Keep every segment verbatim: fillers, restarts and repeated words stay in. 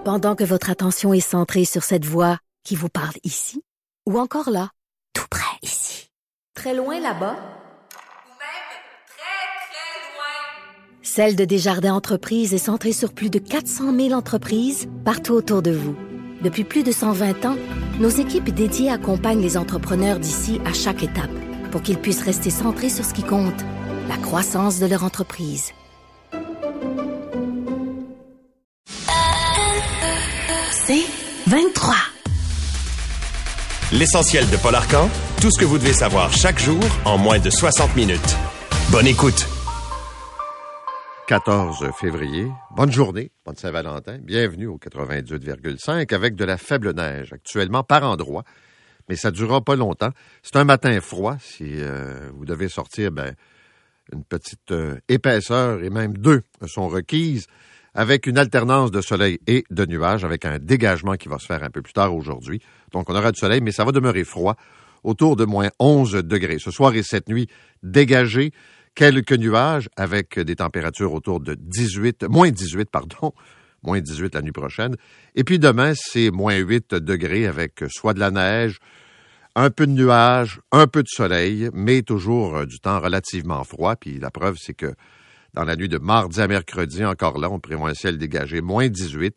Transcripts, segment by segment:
Pendant que votre attention est centrée sur cette voix qui vous parle ici, ou encore là, tout près ici, très loin là-bas, ou même très, très loin. Celle de Desjardins Entreprises est centrée sur plus de quatre cent mille entreprises partout autour de vous. Depuis plus de cent vingt ans, nos équipes dédiées accompagnent les entrepreneurs d'ici à chaque étape pour qu'ils puissent rester centrés sur ce qui compte, la croissance de leur entreprise. C'est vingt-trois. L'essentiel de Paul Arcan, tout ce que vous devez savoir chaque jour en moins de soixante minutes. Bonne écoute. quatorze février, bonne journée, bonne Saint-Valentin, bienvenue au quatre-vingt-dix-huit virgule cinq avec de la faible neige actuellement par endroits, mais ça ne durera pas longtemps. C'est un matin froid, si euh, vous devez sortir, ben, une petite euh, épaisseur et même deux sont requises, avec une alternance de soleil et de nuages, avec un dégagement qui va se faire un peu plus tard aujourd'hui. Donc on aura du soleil, mais ça va demeurer froid, autour de moins onze degrés. Ce soir et cette nuit, dégagé. Quelques nuages avec des températures autour de dix-huit, moins dix-huit, pardon, moins dix-huit la nuit prochaine. Et puis demain, c'est moins huit degrés avec soit de la neige, un peu de nuages, un peu de soleil, mais toujours du temps relativement froid. Puis la preuve, c'est que dans la nuit de mardi à mercredi, encore là, on prévoit un ciel dégagé, moins dix-huit.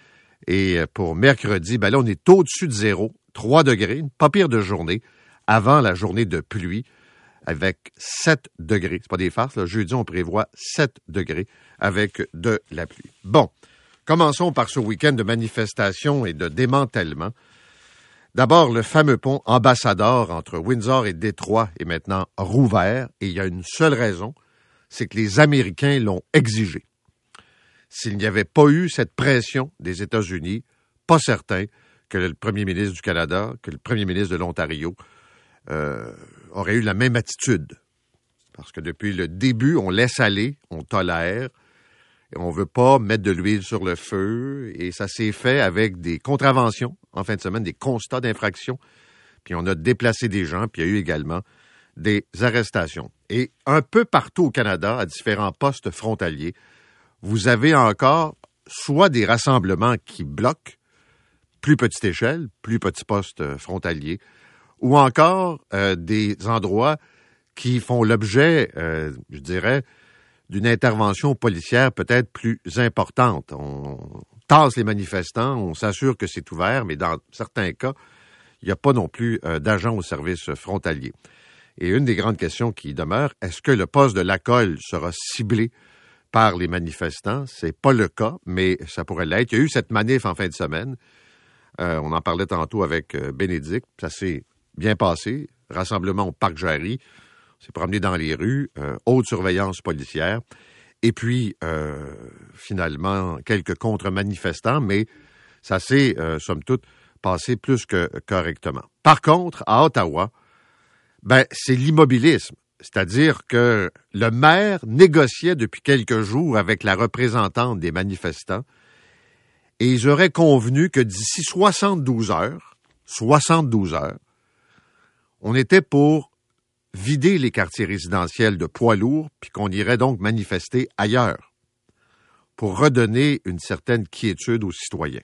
Et pour mercredi, ben là, on est au-dessus de zéro, trois degrés, une pas pire de journée, avant la journée de pluie, avec sept degrés. C'est pas des farces, là. Jeudi, on prévoit sept degrés avec de la pluie. Bon, commençons par ce week-end de manifestations et de démantèlement. D'abord, le fameux pont Ambassador entre Windsor et Détroit est maintenant rouvert, et il y a une seule raison, c'est que les Américains l'ont exigé. S'il n'y avait pas eu cette pression des États-Unis, pas certain que le premier ministre du Canada, que le premier ministre de l'Ontario euh, aurait eu la même attitude. Parce que depuis le début, on laisse aller, on tolère, et on ne veut pas mettre de l'huile sur le feu, et ça s'est fait avec des contraventions, en fin de semaine, des constats d'infraction, puis on a déplacé des gens, puis il y a eu également des arrestations. Et un peu partout au Canada, à différents postes frontaliers, vous avez encore soit des rassemblements qui bloquent, plus petite échelle, plus petits postes frontaliers, ou encore euh, des endroits qui font l'objet, euh, je dirais, d'une intervention policière peut-être plus importante. On tasse les manifestants, on s'assure que c'est ouvert, mais dans certains cas, il n'y a pas non plus euh, d'agents au service frontalier. Et une des grandes questions qui demeure, est-ce que le poste de Lacolle sera ciblé par les manifestants? C'est pas le cas, mais ça pourrait l'être. Il y a eu cette manif en fin de semaine. Euh, on en parlait tantôt avec euh, Bénédicte. Ça s'est bien passé. Rassemblement au Parc Jarry. On s'est promené dans les rues. Euh, haute surveillance policière. Et puis, euh, finalement, quelques contre-manifestants, mais ça s'est, euh, somme toute, passé plus que correctement. Par contre, à Ottawa, ben, c'est l'immobilisme. C'est-à-dire que le maire négociait depuis quelques jours avec la représentante des manifestants et ils auraient convenu que d'ici soixante-douze heures, soixante-douze heures, on était pour vider les quartiers résidentiels de poids lourds puis qu'on irait donc manifester ailleurs pour redonner une certaine quiétude aux citoyens.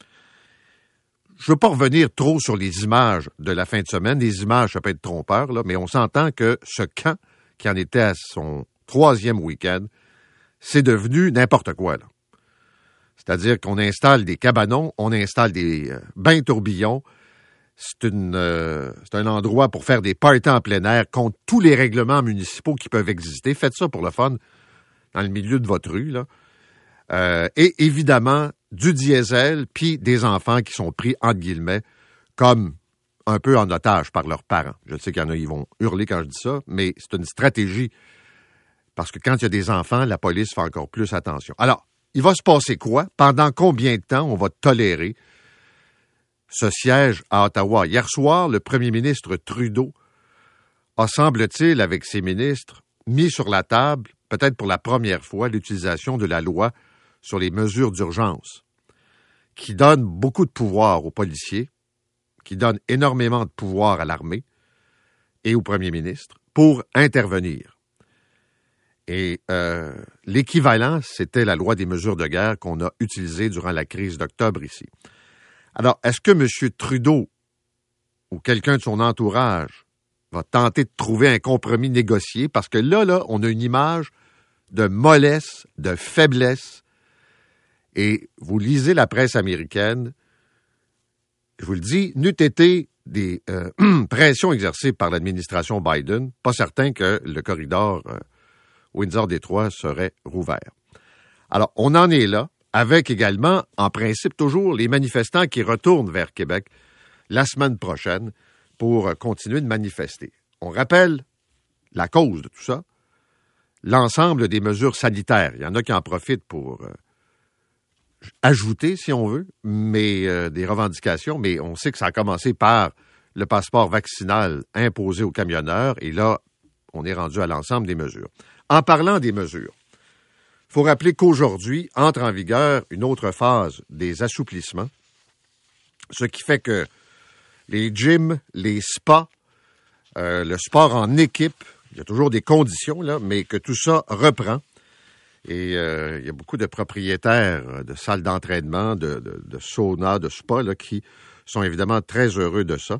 Je ne veux pas revenir trop sur les images de la fin de semaine. Les images, ça peut être trompeur, là, mais on s'entend que ce camp, qui en était à son troisième week-end, c'est devenu n'importe quoi, là. C'est-à-dire qu'on installe des cabanons, on installe des euh, bains tourbillons. C'est, une, euh, c'est un endroit pour faire des parties en plein air contre tous les règlements municipaux qui peuvent exister. Faites ça pour le fun, dans le milieu de votre rue, là. Euh, et évidemment, du diesel, puis des enfants qui sont pris, entre guillemets, comme un peu en otage par leurs parents. Je sais qu'il y en a, ils vont hurler quand je dis ça, mais c'est une stratégie. Parce que quand il y a des enfants, la police fait encore plus attention. Alors, il va se passer quoi? Pendant combien de temps on va tolérer ce siège à Ottawa? Hier soir, le premier ministre Trudeau a, semble-t-il, avec ses ministres, mis sur la table, peut-être pour la première fois, l'utilisation de la loi sur les mesures d'urgence, qui donne beaucoup de pouvoir aux policiers, qui donne énormément de pouvoir à l'armée et au premier ministre pour intervenir. Et euh, l'équivalent, c'était la loi des mesures de guerre qu'on a utilisée durant la crise d'octobre ici. Alors, est-ce que M. Trudeau ou quelqu'un de son entourage va tenter de trouver un compromis négocié? Parce que là, là, on a une image de mollesse, de faiblesse. Et vous lisez la presse américaine, je vous le dis, n'eût été des euh, pressions exercées par l'administration Biden, pas certain que le corridor euh, Windsor-Détroit serait rouvert. Alors, on en est là, avec également, en principe, toujours les manifestants qui retournent vers Québec la semaine prochaine pour euh, continuer de manifester. On rappelle la cause de tout ça, l'ensemble des mesures sanitaires. Il y en a qui en profitent pour euh, ajouter, si on veut, mais euh, des revendications, mais on sait que ça a commencé par le passeport vaccinal imposé aux camionneurs, et là, on est rendu à l'ensemble des mesures. En parlant des mesures, il faut rappeler qu'aujourd'hui entre en vigueur une autre phase des assouplissements, ce qui fait que les gyms, les spas, euh, le sport en équipe, il y a toujours des conditions, là, mais que tout ça reprend. Et euh, il y a beaucoup de propriétaires de salles d'entraînement, de, de, de sauna, de spa, là, qui sont évidemment très heureux de ça.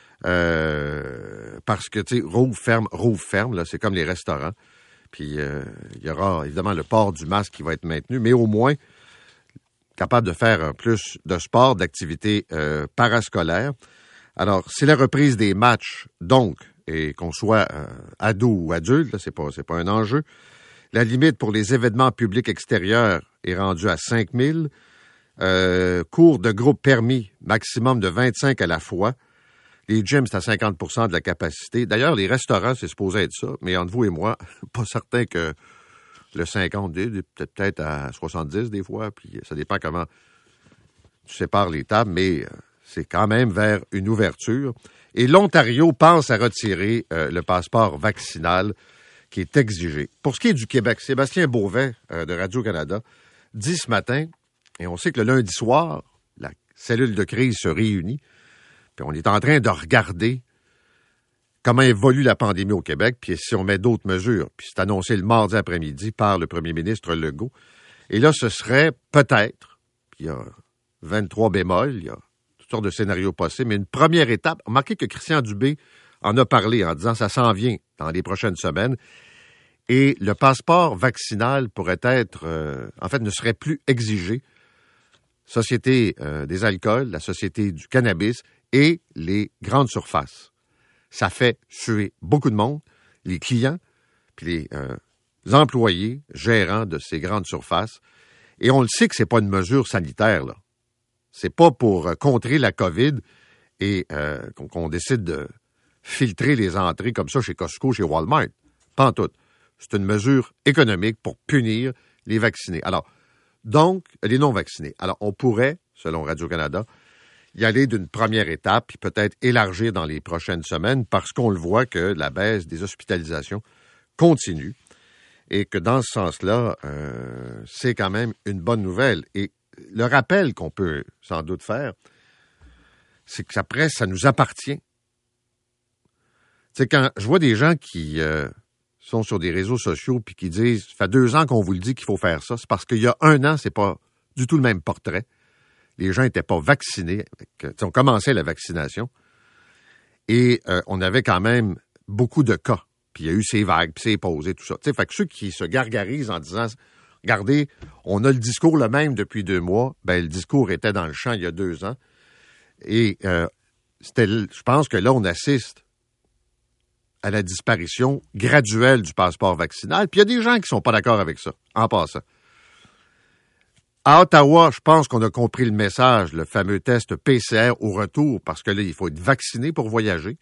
Euh, parce que, tu sais, rouvre, ferme, rouvre, ferme, là, c'est comme les restaurants. Puis, euh, il y aura évidemment le port du masque qui va être maintenu, mais au moins capable de faire plus de sport, d'activités euh, parascolaires. Alors, c'est la reprise des matchs, donc, et qu'on soit euh, ado ou adulte, là, c'est pas, c'est pas un enjeu. La limite pour les événements publics extérieurs est rendue à cinq mille. Euh, cours de groupe permis, maximum de vingt-cinq à la fois. Les gyms, c'est à cinquante pour cent de la capacité. D'ailleurs, les restaurants, c'est supposé être ça, mais entre vous et moi, pas certain que le cinquante, peut-être peut-être à soixante-dix des fois, puis ça dépend comment tu sépares les tables, mais c'est quand même vers une ouverture. Et l'Ontario pense à retirer euh, le passeport vaccinal qui est exigé. Pour ce qui est du Québec, Sébastien Beauvais euh, de Radio-Canada dit ce matin, et on sait que le lundi soir, la cellule de crise se réunit, puis on est en train de regarder comment évolue la pandémie au Québec, puis si on met d'autres mesures. Puis c'est annoncé le mardi après-midi par le premier ministre Legault. Et là, ce serait peut-être, puis il y a vingt-trois bémols, il y a toutes sortes de scénarios possibles, mais une première étape. Remarquez que Christian Dubé en a parlé en disant ça s'en vient dans les prochaines semaines. Et le passeport vaccinal pourrait être, euh, en fait, ne serait plus exigé. Société euh, des alcools, la Société du cannabis et les grandes surfaces. Ça fait suer beaucoup de monde, les clients, puis les euh, employés, gérants de ces grandes surfaces. Et on le sait que c'est pas une mesure sanitaire, là. C'est pas pour euh, contrer la COVID et euh, qu'on, qu'on décide de filtrer les entrées comme ça chez Costco, chez Walmart. Pas en tout. C'est une mesure économique pour punir les vaccinés. Alors, donc, les non-vaccinés. Alors, on pourrait, selon Radio-Canada, y aller d'une première étape, puis peut-être élargir dans les prochaines semaines, parce qu'on le voit que la baisse des hospitalisations continue, et que dans ce sens-là, euh, c'est quand même une bonne nouvelle. Et le rappel qu'on peut sans doute faire, c'est que après, ça nous appartient. C'est quand je vois des gens qui euh, sont sur des réseaux sociaux puis qui disent « ça fait deux ans qu'on vous le dit qu'il faut faire ça », c'est parce qu'il y a un an, c'est pas du tout le même portrait. Les gens n'étaient pas vaccinés. Avec, on commençait la vaccination et euh, on avait quand même beaucoup de cas. Puis il y a eu ces vagues, puis ces pauses et tout ça. T'sais, fait que ceux qui se gargarisent en disant « regardez, on a le discours le même depuis deux mois », ben le discours était dans le champ il y a deux ans. Et euh, c'était, je pense que là, on assiste à la disparition graduelle du passeport vaccinal. Puis il y a des gens qui sont pas d'accord avec ça, en passant. À Ottawa, je pense qu'on a compris le message, le fameux test P C R au retour, parce que là, il faut être vacciné pour voyager.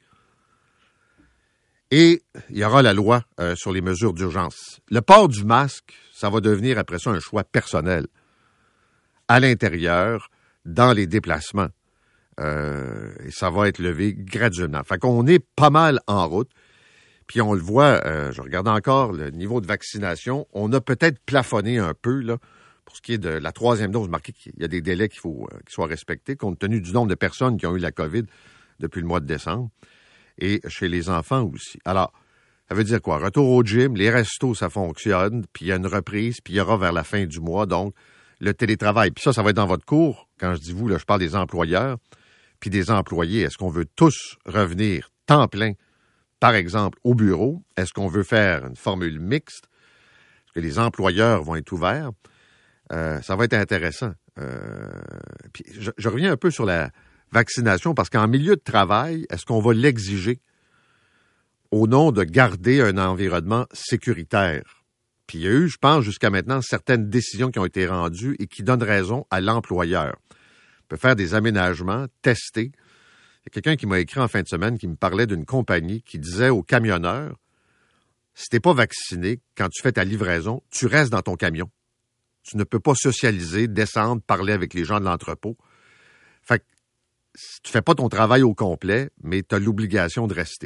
Et il y aura la loi euh, sur les mesures d'urgence. Le port du masque, ça va devenir après ça un choix personnel. À l'intérieur, dans les déplacements. Euh, et ça va être levé graduellement. Fait qu'on est pas mal en route. Puis on le voit, euh, je regarde encore le niveau de vaccination. On a peut-être plafonné un peu, là, pour ce qui est de la troisième dose. Marquez qu'il y a des délais qu'il faut euh, qu'ils soient respectés, compte tenu du nombre de personnes qui ont eu la COVID depuis le mois de décembre. Et chez les enfants aussi. Alors, Ça veut dire quoi? Retour au gym, les restos, ça fonctionne, puis il y a une reprise, puis il y aura vers la fin du mois, donc, le télétravail. Puis ça, ça va être dans votre cours. Quand je dis vous, là, je parle des employeurs, puis des employés. Est-ce qu'on veut tous revenir temps plein, par exemple, au bureau? Est-ce qu'on veut faire une formule mixte? Est-ce que les employeurs vont être ouverts? Euh, ça va être intéressant. Euh, puis je, je reviens un peu sur la vaccination, parce qu'en milieu de travail, est-ce qu'on va l'exiger au nom de garder un environnement sécuritaire? Puis il y a eu, je pense, jusqu'à maintenant, certaines décisions qui ont été rendues et qui donnent raison à l'employeur. On peut faire des aménagements, tester. Il y a quelqu'un qui m'a écrit en fin de semaine qui me parlait d'une compagnie qui disait aux camionneurs, si t'es pas vacciné, quand tu fais ta livraison, tu restes dans ton camion. Tu ne peux pas socialiser, descendre, parler avec les gens de l'entrepôt. Fait que tu fais pas ton travail au complet, mais tu as l'obligation de rester.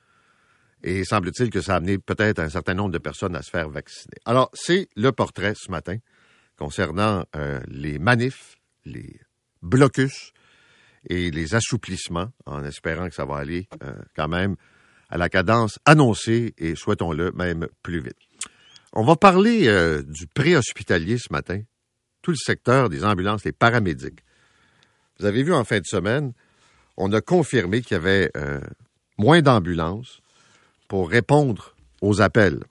Et semble-t-il que ça a amené peut-être un certain nombre de personnes à se faire vacciner. Alors, c'est le portrait ce matin concernant euh, les manifs, les blocus et les assouplissements, en espérant que ça va aller euh, quand même à la cadence annoncée et, souhaitons-le, même plus vite. On va parler euh, du préhospitalier ce matin, tout le secteur des ambulances, les paramédics. Vous avez vu en fin de semaine, on a confirmé qu'il y avait euh, moins d'ambulances pour répondre aux appels.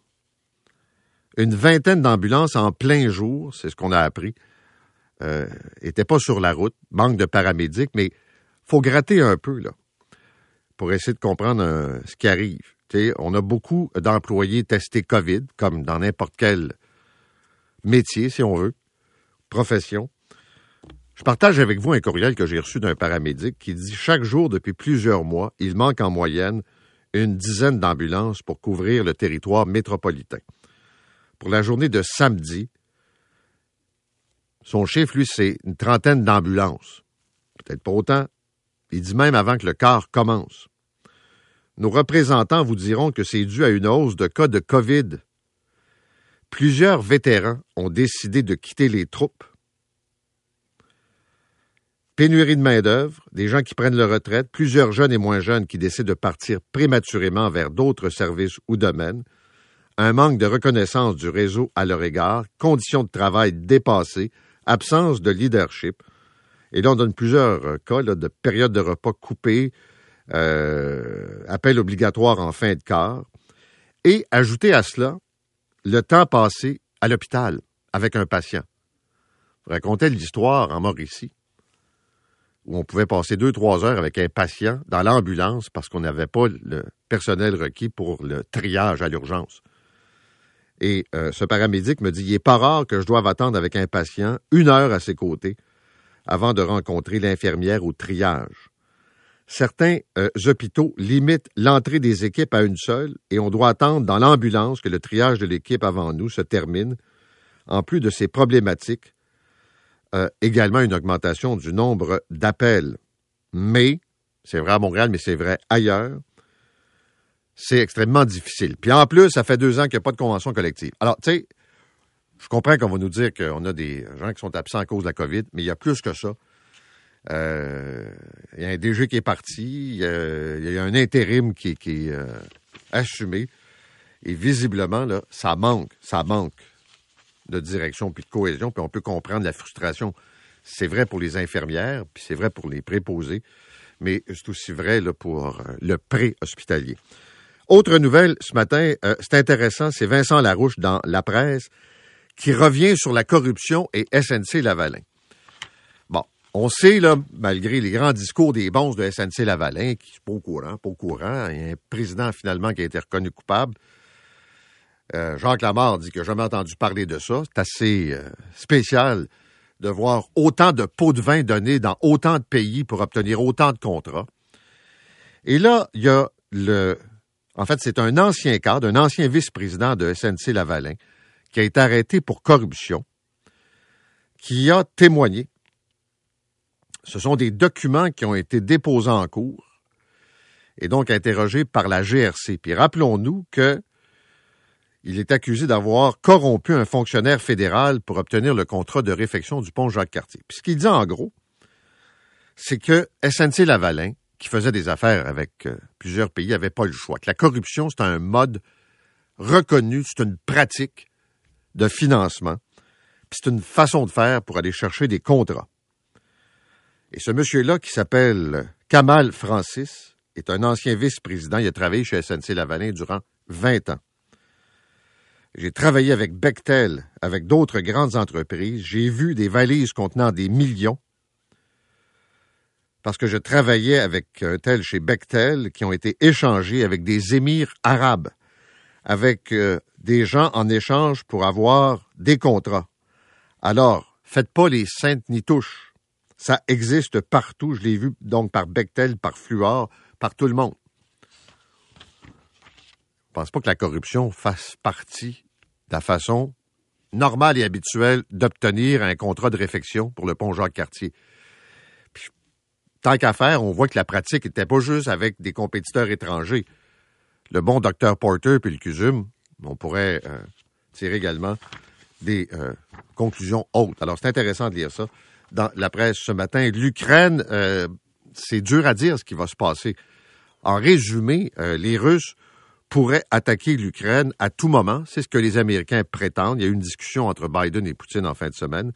Une vingtaine d'ambulances en plein jour, c'est ce qu'on a appris, n'étaient euh, pas sur la route, manque de paramédics, mais il faut gratter un peu là pour essayer de comprendre euh, ce qui arrive. T'sais, on a beaucoup d'employés testés COVID, comme dans n'importe quel métier, si on veut, profession. Je partage avec vous un courriel que j'ai reçu d'un paramédic qui dit « Chaque jour, depuis plusieurs mois, il manque en moyenne une dizaine d'ambulances pour couvrir le territoire métropolitain. Pour la journée de samedi, son chiffre, lui, c'est une trentaine d'ambulances. Peut-être pas autant. Il dit même avant que le quart commence. Nos représentants vous diront que c'est dû à une hausse de cas de COVID. Plusieurs vétérans ont décidé de quitter les troupes. Pénurie de main-d'œuvre, des gens qui prennent leur retraite, plusieurs jeunes et moins jeunes qui décident de partir prématurément vers d'autres services ou domaines, un manque de reconnaissance du réseau à leur égard, conditions de travail dépassées, absence de leadership. Et là, on donne plusieurs cas là, de périodes de repas coupées, euh, appel obligatoire en fin de quart. Et ajouter à cela le temps passé à l'hôpital avec un patient. Je racontais l'histoire en Mauricie, où on pouvait passer deux, trois heures avec un patient dans l'ambulance parce qu'on n'avait pas le personnel requis pour le triage à l'urgence. Et euh, ce paramédic me dit, il n'est pas rare que je doive attendre avec un patient une heure à ses côtés avant de rencontrer l'infirmière au triage. Certains euh, hôpitaux limitent l'entrée des équipes à une seule et on doit attendre dans l'ambulance que le triage de l'équipe avant nous se termine. En plus de ces problématiques, Euh, également une augmentation du nombre d'appels. Mais, c'est vrai à Montréal, mais c'est vrai ailleurs, c'est extrêmement difficile. Puis en plus, ça fait deux ans qu'il n'y a pas de convention collective. Alors, tu sais, je comprends qu'on va nous dire qu'on a des gens qui sont absents à cause de la COVID, mais il y a plus que ça. Euh, il y a un D G qui est parti, il y a, il y a un intérim qui, qui est euh, assumé, et visiblement, là, ça manque, ça manque de direction puis de cohésion, puis on peut comprendre la frustration. C'est vrai pour les infirmières, puis c'est vrai pour les préposés, mais c'est aussi vrai là, pour euh, le pré-hospitalier. Autre nouvelle ce matin, euh, c'est intéressant, c'est Vincent Larouche dans La Presse qui revient sur la corruption et S N C-Lavalin. Bon, on sait, là, malgré les grands discours des bons de S N C-Lavalin, qui sont pas au courant, pas au courant, il y a un président finalement qui a été reconnu coupable. Euh, Jacques Lamarre dit qu'il n'a jamais entendu parler de ça. C'est assez euh, spécial de voir autant de pots de vin donnés dans autant de pays pour obtenir autant de contrats. Et là, il y a le... En fait, c'est un ancien cadre, un ancien vice-président de S N C-Lavalin qui a été arrêté pour corruption, qui a témoigné. Ce sont des documents qui ont été déposés en cours et donc interrogés par la G R C. Puis rappelons-nous que il est accusé d'avoir corrompu un fonctionnaire fédéral pour obtenir le contrat de réfection du pont Jacques-Cartier. Puis ce qu'il dit en gros, c'est que S N C-Lavalin qui faisaient des affaires avec euh, plusieurs pays n'avaient pas le choix. Que la corruption, c'est un mode reconnu, c'est une pratique de financement, puis c'est une façon de faire pour aller chercher des contrats. Et ce monsieur-là, qui s'appelle Kamal Francis, est un ancien vice-président. Il a travaillé chez S N C-Lavalin durant vingt ans. J'ai travaillé avec Bechtel, avec d'autres grandes entreprises. J'ai vu des valises contenant des millions parce que je travaillais avec un tel chez Bechtel qui ont été échangés avec des émirs arabes, avec euh, des gens en échange pour avoir des contrats. Alors, faites pas les saintes ni touches. Ça existe partout. Je l'ai vu donc par Bechtel, par Fluor, par tout le monde. Je pense pas que la corruption fasse partie de la façon normale et habituelle d'obtenir un contrat de réfection pour le pont Jacques-Cartier. Puis, tant qu'à faire, on voit que la pratique n'était pas juste avec des compétiteurs étrangers. Le bon docteur Porter puis le C U S U M, on pourrait euh, tirer également des euh, conclusions hautes. Alors, c'est intéressant de lire ça dans la presse ce matin. L'Ukraine, euh, c'est dur à dire ce qui va se passer. En résumé, euh, les Russes pourraient attaquer l'Ukraine à tout moment. C'est ce que les Américains prétendent. Il y a eu une discussion entre Biden et Poutine en fin de semaine.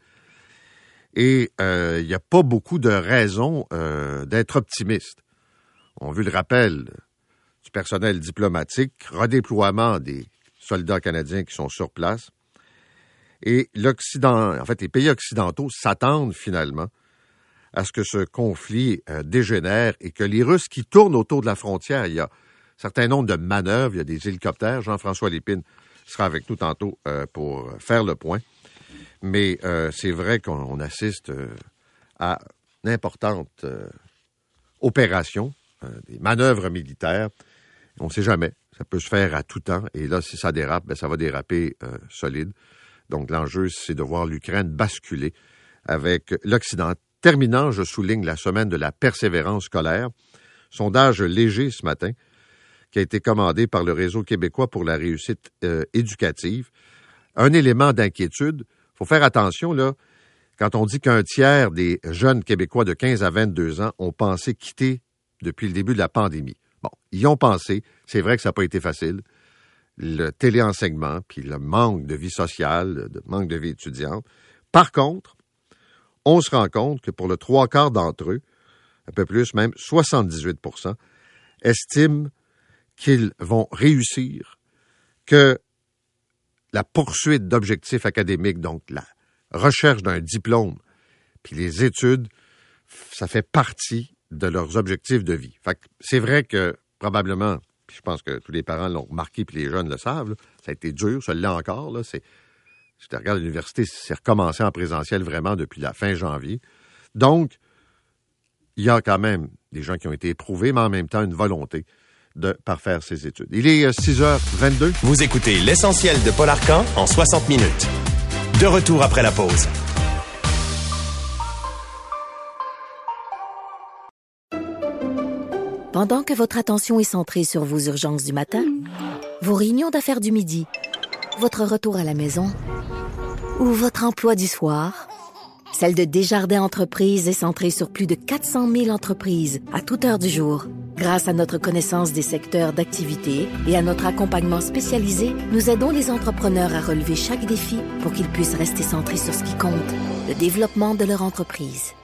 Et euh, il n'y a pas beaucoup de raisons euh, d'être optimiste. On a vu le rappel du personnel diplomatique, redéploiement des soldats canadiens qui sont sur place. Et l'Occident, en fait, les pays occidentaux s'attendent finalement à ce que ce conflit euh, dégénère et que les Russes qui tournent autour de la frontière, il y a un certain nombre de manœuvres, il y a des hélicoptères. Jean-François Lépine sera avec nous tantôt euh, pour faire le point. Mais euh, c'est vrai qu'on assiste euh, à une importante euh, opération, euh, des manœuvres militaires. On ne sait jamais. Ça peut se faire à tout temps. Et là, si ça dérape, ben, ça va déraper euh, solide. Donc, l'enjeu, c'est de voir l'Ukraine basculer avec l'Occident. Terminant, je souligne la semaine de la persévérance scolaire. Sondage léger ce matin qui a été commandé par le Réseau québécois pour la réussite euh, éducative. Un élément d'inquiétude, il faut faire attention, là, quand on dit qu'un tiers des jeunes Québécois de quinze à vingt-deux ans ont pensé quitter depuis le début de la pandémie. Bon, ils ont pensé, c'est vrai que ça n'a pas été facile, le téléenseignement, puis le manque de vie sociale, le manque de vie étudiante. Par contre, on se rend compte que pour le trois quarts d'entre eux, un peu plus, même soixante-dix-huit pour cent, estiment qu'ils vont réussir, que la poursuite d'objectifs académiques, donc la recherche d'un diplôme, puis les études, ça fait partie de leurs objectifs de vie. Fait que c'est vrai que probablement, puis je pense que tous les parents l'ont remarqué, puis les jeunes le savent, là, ça a été dur, ça l'est encore. Là, c'est, si tu regardes l'université, c'est recommencé en présentiel vraiment depuis la fin janvier. Donc, il y a quand même des gens qui ont été éprouvés, mais en même temps une volonté de parfaire ses études. Il est six heures vingt-deux. Vous écoutez l'essentiel de Paul Arcan en soixante minutes. De retour après la pause. Pendant que votre attention est centrée sur vos urgences du matin, vos réunions d'affaires du midi, votre retour à la maison ou votre emploi du soir, celle de Desjardins Entreprises est centrée sur plus de quatre cent mille entreprises à toute heure du jour. Grâce à notre connaissance des secteurs d'activité et à notre accompagnement spécialisé, nous aidons les entrepreneurs à relever chaque défi pour qu'ils puissent rester centrés sur ce qui compte, le développement de leur entreprise.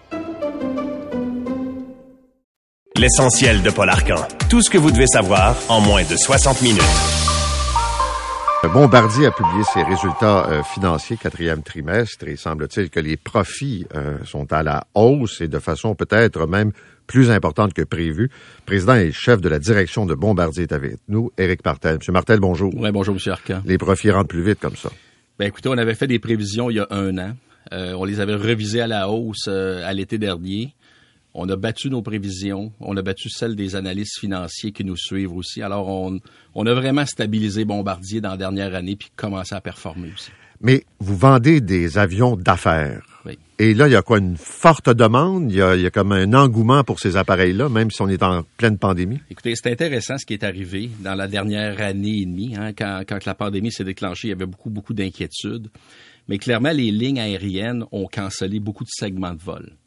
L'essentiel de Paul Arcan. Tout ce que vous devez savoir en moins de soixante minutes. Bombardier a publié ses résultats euh, financiers quatrième trimestre et semble-t-il que les profits euh, sont à la hausse et de façon peut-être même plus importante que prévu. Président et chef de la direction de Bombardier est avec nous, Éric Martel. Monsieur Martel, bonjour. Oui, bonjour, M. Arcan. Les profits rentrent plus vite comme ça. Bien, écoutez, on avait fait des prévisions il y a un an. Euh, on les avait revisées à la hausse euh, à l'été dernier. On a battu nos prévisions. On a battu celles des analystes financiers qui nous suivent aussi. Alors, on, on a vraiment stabilisé Bombardier dans la dernière année puis commencé à performer aussi. Mais vous vendez des avions d'affaires. Oui. Et là, il y a quoi, une forte demande? Il y a, il y a comme un engouement pour ces appareils-là, même si on est en pleine pandémie? Écoutez, c'est intéressant ce qui est arrivé dans la dernière année et demie. Hein, quand, quand la pandémie s'est déclenchée, il y avait beaucoup, beaucoup d'inquiétudes. Mais clairement, les lignes aériennes ont cancellé beaucoup de segments de vol.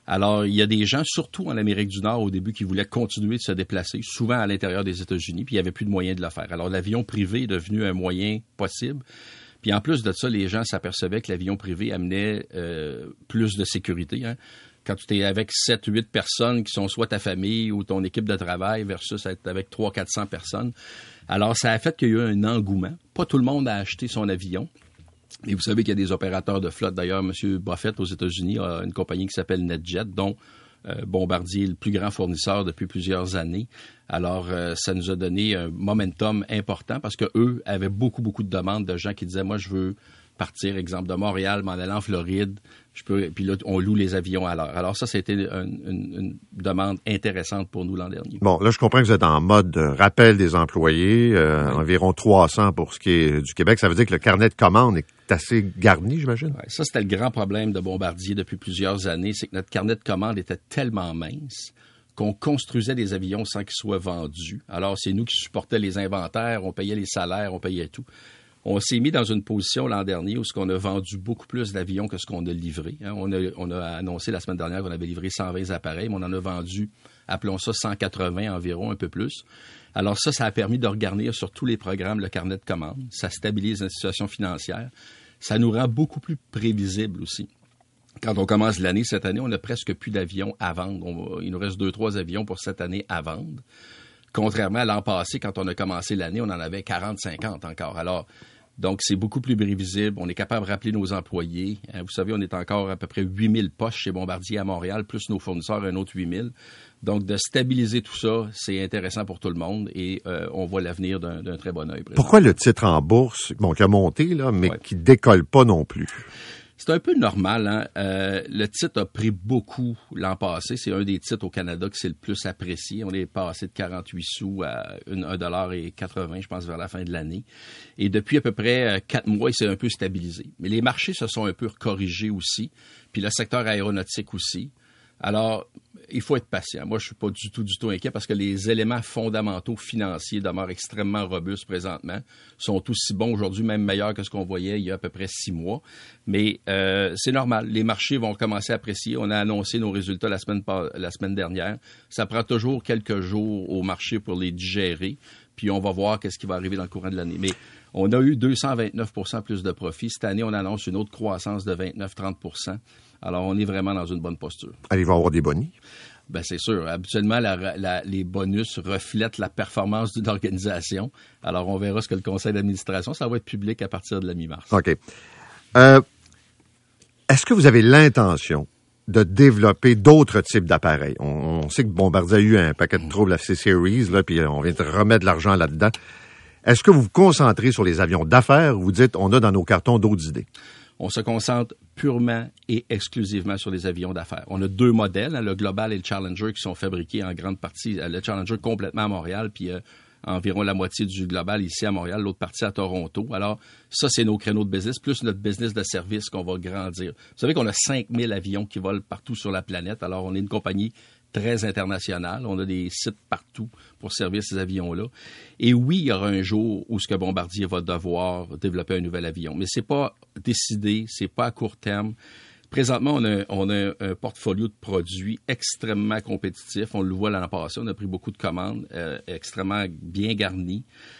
Alors, il y a des gens, surtout en Amérique du Nord, au début, qui voulaient continuer de se déplacer, souvent à l'intérieur des États-Unis, puis il n'y avait plus de moyens de le faire. Alors, l'avion privé est devenu un moyen possible. Puis en plus de ça, les gens s'apercevaient que l'avion privé amenait euh, plus de sécurité. Hein. Quand tu es avec sept, huit personnes qui sont soit ta famille ou ton équipe de travail versus être avec trois cents, quatre cents personnes. Alors, ça a fait qu'il y a eu un engouement. Pas tout le monde a acheté son avion. Et vous savez qu'il y a des opérateurs de flotte. D'ailleurs, M. Buffett aux États-Unis a une compagnie qui s'appelle NetJet, dont euh, Bombardier est le plus grand fournisseur depuis plusieurs années. Alors, euh, ça nous a donné un momentum important parce qu'eux avaient beaucoup, beaucoup de demandes de gens qui disaient, moi, je veux partir, exemple, de Montréal, m'en aller en Floride. Je peux, puis là, on loue les avions à l'heure. Alors ça, c'était une, une, une demande intéressante pour nous l'an dernier. Bon, là, je comprends que vous êtes en mode rappel des employés, euh, oui. environ trois cents pour ce qui est du Québec. Ça veut dire que le carnet de commandes est assez garni, j'imagine? Oui, ça, c'était le grand problème de Bombardier depuis plusieurs années, c'est que notre carnet de commandes était tellement mince qu'on construisait des avions sans qu'ils soient vendus. Alors, c'est nous qui supportions les inventaires, on payait les salaires, on payait tout. On s'est mis dans une position l'an dernier où ce qu'on a vendu beaucoup plus d'avions que ce qu'on a livré. Hein. On, a, on a annoncé la semaine dernière qu'on avait livré cent vingt appareils, mais on en a vendu, appelons ça cent quatre-vingts environ, un peu plus. Alors ça, ça a permis de regarnir sur tous les programmes le carnet de commandes. Ça stabilise la situation financière. Ça nous rend beaucoup plus prévisible aussi. Quand on commence l'année, cette année, on n'a presque plus d'avions à vendre. On, il nous reste deux, trois avions pour cette année à vendre. Contrairement à l'an passé, quand on a commencé l'année, on en avait quarante, cinquante encore. Alors, donc, c'est beaucoup plus prévisible. On est capable de rappeler nos employés. Vous savez, on est encore à peu près huit mille postes chez Bombardier à Montréal, plus nos fournisseurs, un autre huit mille. Donc, de stabiliser tout ça, c'est intéressant pour tout le monde et euh, on voit l'avenir d'un, d'un très bon œil. Pourquoi le titre en bourse, bon, qui a monté, là, mais ouais. qui décolle pas non plus? C'est un peu normal, hein. Euh, le titre a pris beaucoup l'an passé. C'est un des titres au Canada qui c'est le plus apprécié. On est passé de quarante-huit sous à un dollar quatre-vingts, je pense, vers la fin de l'année. Et depuis à peu près quatre mois, il s'est un peu stabilisé. Mais les marchés se sont un peu corrigés aussi. Puis le secteur aéronautique aussi. Alors, il faut être patient. Moi, je suis pas du tout, du tout inquiet parce que les éléments fondamentaux financiers demeurent extrêmement robustes présentement, sont aussi bons aujourd'hui, même meilleurs que ce qu'on voyait il y a à peu près six mois. Mais euh, c'est normal. Les marchés vont commencer à apprécier. On a annoncé nos résultats la semaine, la semaine dernière. Ça prend toujours quelques jours au marché pour les digérer. Puis on va voir qu'est-ce qui va arriver dans le courant de l'année. Mais on a eu deux cent vingt-neuf pour cent plus de profits. Cette année, on annonce une autre croissance de vingt-neuf à trente pour cent. Alors, on est vraiment dans une bonne posture. Allez-vous avoir des bonus? Bien, c'est sûr. Habituellement, la, la, les bonus reflètent la performance d'une organisation. Alors, on verra ce que le conseil d'administration, ça va être public à partir de la mi-mars. OK. Euh, est-ce que vous avez l'intention de développer d'autres types d'appareils? On, on sait que Bombardier a eu un paquet de troubles à C-Series, là, puis on vient de remettre de l'argent là-dedans. Est-ce que vous vous concentrez sur les avions d'affaires ou vous dites on a dans nos cartons d'autres idées? On se concentre purement et exclusivement sur les avions d'affaires. On a deux modèles, hein, le Global et le Challenger, qui sont fabriqués en grande partie, le Challenger complètement à Montréal, puis euh, environ la moitié du Global ici à Montréal, l'autre partie à Toronto. Alors, ça, c'est nos créneaux de business, plus notre business de service qu'on va grandir. Vous savez qu'on a cinq mille avions qui volent partout sur la planète. Alors, on est une compagnie très internationale. On a des sites partout pour servir ces avions-là. Et oui, il y aura un jour où ce que Bombardier va devoir développer un nouvel avion. Mais c'est pas décidé, c'est pas à court terme. Présentement, on a, on a un portfolio de produits extrêmement compétitif. On le voit l'an passé, on a pris beaucoup de commandes, euh, extrêmement bien garnies.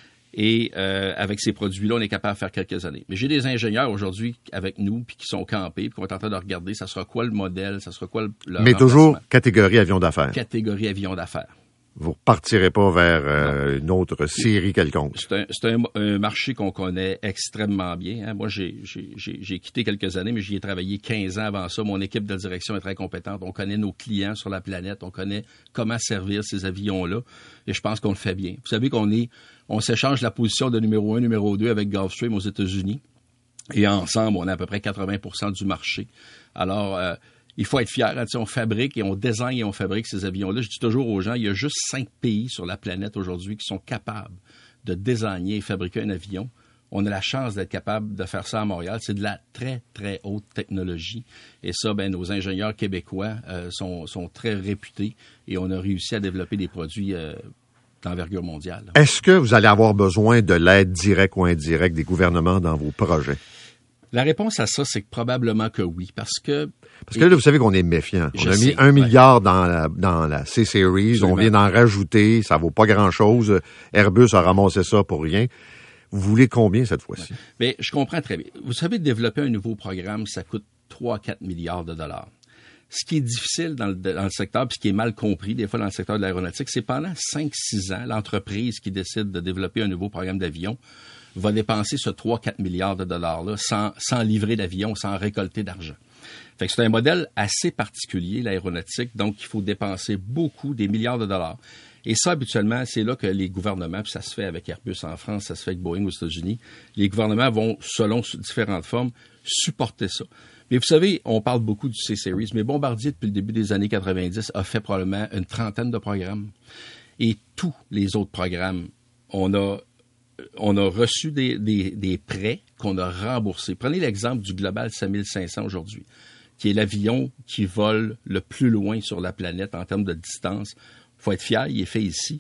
Et euh, avec ces produits-là, on est capable de faire quelques années. Mais j'ai des ingénieurs aujourd'hui avec nous puis qui sont campés, puis qu'on est en train de regarder, ça sera quoi le modèle, ça sera quoi le, le Mais toujours catégorie avion d'affaires. Catégorie avion d'affaires. Vous ne repartirez pas vers euh, une autre série quelconque. C'est un, c'est un, un marché qu'on connaît extrêmement bien. Hein. Moi, j'ai, j'ai, j'ai, j'ai quitté quelques années, mais j'y ai travaillé quinze ans avant ça. Mon équipe de direction est très compétente. On connaît nos clients sur la planète. On connaît comment servir ces avions-là. Et je pense qu'on le fait bien. Vous savez qu'on est, on s'échange la position de numéro un, numéro deux avec Gulfstream aux États-Unis. Et ensemble, on a à peu près quatre-vingts pour cent du marché. Alors, euh, il faut être fier. Hein, on fabrique et on design et on fabrique ces avions-là. Je dis toujours aux gens, il y a juste cinq pays sur la planète aujourd'hui qui sont capables de designer et fabriquer un avion. On a la chance d'être capable de faire ça à Montréal. C'est de la très, très haute technologie. Et ça, ben, nos ingénieurs québécois euh, sont, sont très réputés et on a réussi à développer des produits euh, d'envergure mondiale. Est-ce que vous allez avoir besoin de l'aide directe ou indirecte des gouvernements dans vos projets? La réponse à ça, c'est que probablement que oui, parce que... Parce que là, vous savez qu'on est méfiant. On Je a mis sais, un ouais. milliard dans la, dans la C-Series, Absolument. on vient d'en rajouter, ça vaut pas grand-chose. Airbus a ramassé ça pour rien. Vous voulez combien cette fois-ci? Mais je comprends très bien. Vous savez, développer un nouveau programme, ça coûte trois à quatre milliards de dollars. Ce qui est difficile dans le, dans le secteur, puis ce qui est mal compris des fois dans le secteur de l'aéronautique, c'est pendant cinq six ans, l'entreprise qui décide de développer un nouveau programme d'avion va dépenser ce trois à quatre milliards de dollars-là sans, sans livrer d'avion, sans récolter d'argent. Fait que c'est un modèle assez particulier, l'aéronautique, donc il faut dépenser beaucoup, des milliards de dollars. Et ça, habituellement, c'est là que les gouvernements, puis ça se fait avec Airbus en France, ça se fait avec Boeing aux États-Unis, les gouvernements vont, selon différentes formes, supporter ça. Mais vous savez, on parle beaucoup du C-Series, mais Bombardier, depuis le début des années quatre-vingt-dix, a fait probablement une trentaine de programmes. Et tous les autres programmes, on a, on a reçu des, des, des prêts qu'on a remboursés. Prenez l'exemple du Global cinq mille cinq cents aujourd'hui, qui est l'avion qui vole le plus loin sur la planète en termes de distance. Il faut être fier, il est fait ici.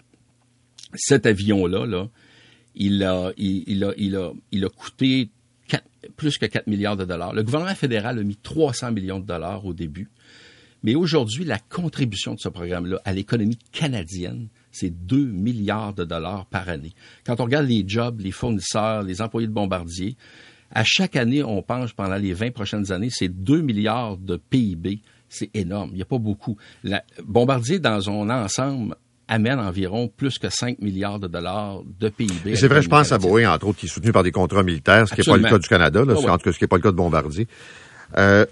Cet avion-là, là, il, a, il, il, a, il, a, il a coûté quatre, plus que quatre milliards de dollars. Le gouvernement fédéral a mis trois cents millions de dollars au début. Mais aujourd'hui, la contribution de ce programme-là à l'économie canadienne, c'est deux milliards de dollars par année. Quand on regarde les jobs, les fournisseurs, les employés de Bombardier, à chaque année, on pense pendant les vingt prochaines années, c'est deux milliards de P I B. C'est énorme. Il n'y a pas beaucoup. La, Bombardier, dans son ensemble, amène environ plus que cinq milliards de dollars de P I B. Et c'est vrai, je pense à Boeing, entre autres, qui est soutenu par des contrats militaires, ce qui n'est pas le cas du Canada, là, oh, c'est, ouais. en tout cas, ce qui n'est pas le cas de Bombardier. Euh,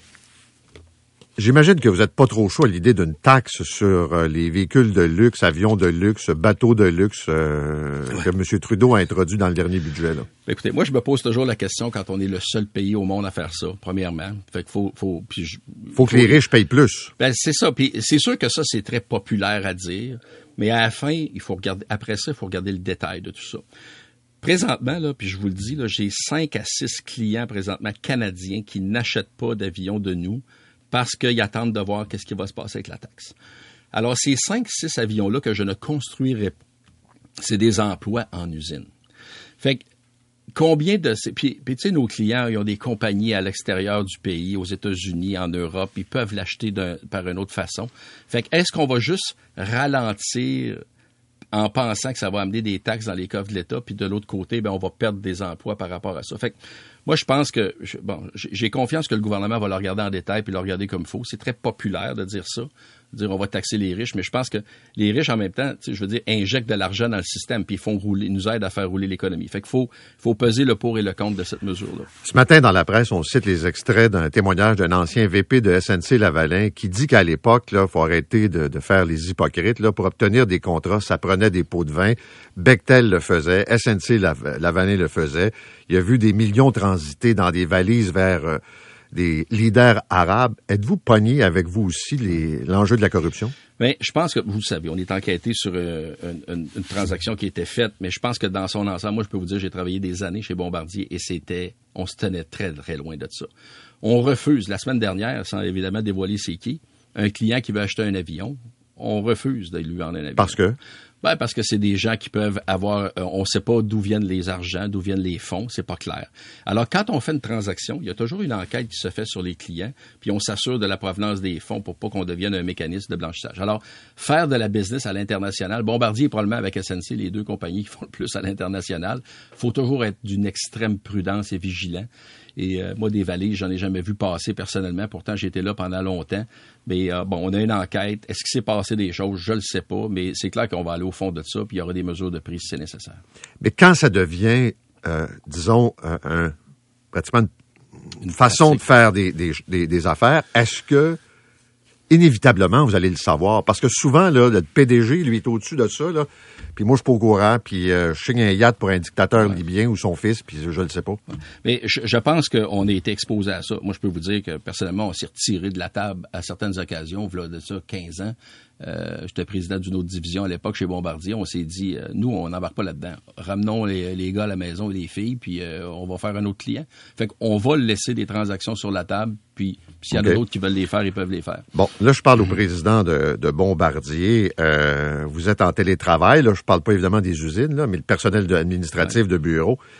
J'imagine que vous n'êtes pas trop chaud à l'idée d'une taxe sur euh, les véhicules de luxe, avions de luxe, bateaux de luxe euh, ouais. que M. Trudeau a introduit dans le dernier budget. Là. Écoutez, moi, je me pose toujours la question quand on est le seul pays au monde à faire ça, premièrement. Fait qu'il faut... faut, puis je, faut que faut, les riches payent plus. Ben, c'est ça. Puis c'est sûr que ça, c'est très populaire à dire. Mais à la fin, il faut regarder, après ça, il faut regarder le détail de tout ça. Présentement, là, puis je vous le dis, là, j'ai cinq à six clients présentement canadiens qui n'achètent pas d'avions de nous parce qu'ils attendent de voir qu'est-ce qui va se passer avec la taxe. Alors, ces cinq six avions-là que je ne construirai pas, c'est des emplois en usine. Fait que, combien de... Puis, puis tu sais, nos clients, ils ont des compagnies à l'extérieur du pays, aux États-Unis, en Europe, ils peuvent l'acheter d'un, par une autre façon. Fait que, est-ce qu'on va juste ralentir en pensant que ça va amener des taxes dans les coffres de l'État, puis de l'autre côté, bien, on va perdre des emplois par rapport à ça. Fait que, moi, je pense que, je, bon, j'ai confiance que le gouvernement va le regarder en détail puis le regarder comme il faut. C'est très populaire de dire ça, de dire on va taxer les riches, mais je pense que les riches, en même temps, tu sais, je veux dire, injectent de l'argent dans le système puis ils font rouler, nous aident à faire rouler l'économie. Fait qu'il faut, faut peser le pour et le contre de cette mesure-là. Ce matin, dans la presse, on cite les extraits d'un témoignage d'un ancien V P de S N C-Lavalin qui dit qu'à l'époque, là, faut arrêter de, de faire les hypocrites, là, pour obtenir des contrats, ça prenait des pots de vin. Bechtel le faisait, S N C-Lavalin le faisait. Il a vu des millions transiter dans des valises vers euh, des leaders arabes. Êtes-vous pogné avec vous aussi les, l'enjeu de la corruption? Bien, je pense que, vous le savez, on est enquêté sur euh, une, une transaction qui a été faite, mais je pense que dans son ensemble, moi, je peux vous dire, j'ai travaillé des années chez Bombardier et c'était, on se tenait très, très loin de ça. On refuse, la semaine dernière, sans évidemment dévoiler c'est qui, un client qui veut acheter un avion, on refuse de lui vendre un avion. Parce que? Ben, parce que c'est des gens qui peuvent avoir, euh, on ne sait pas d'où viennent les argents, d'où viennent les fonds, c'est pas clair. Alors, quand on fait une transaction, il y a toujours une enquête qui se fait sur les clients, puis on s'assure de la provenance des fonds pour pas qu'on devienne un mécanisme de blanchissage. Alors, faire de la business à l'international, Bombardier probablement avec S N C, les deux compagnies qui font le plus à l'international, faut toujours être d'une extrême prudence et vigilant. Et euh, moi, des valises, j'en ai jamais vu passer personnellement. Pourtant, j'étais là pendant longtemps. Mais euh, bon, on a une enquête. Est-ce qu'il s'est passé des choses? Je le sais pas. Mais c'est clair qu'on va aller au fond de ça, puis il y aura des mesures de prise si c'est nécessaire. Mais quand ça devient, euh, disons, un, un, pratiquement une, une façon pratique de faire des, des, des, des affaires, est-ce que, inévitablement, vous allez le savoir? Parce que souvent, là, le P D G, lui, est au-dessus de ça, là. Puis moi, je suis pas au courant, puis euh, je signe un yacht pour un dictateur ouais. libyen ou son fils, puis je, je le sais pas. Ouais. Mais je, je pense qu'on a été exposé à ça. Moi, je peux vous dire que, personnellement, on s'est retiré de la table à certaines occasions, voilà de ça, quinze ans. Euh, j'étais président d'une autre division à l'époque chez Bombardier. On s'est dit, euh, nous, on n'embarque pas là-dedans. Ramenons les, les gars à la maison et les filles, puis euh, on va faire un autre client. Fait qu'on va laisser des transactions sur la table, puis, puis s'il y en a okay. d'autres qui veulent les faire, ils peuvent les faire. Bon, là, je parle au président de, de Bombardier. Euh, vous êtes en télétravail, là, je parle pas évidemment des usines, là, mais le personnel de, administratif ouais. de bureau.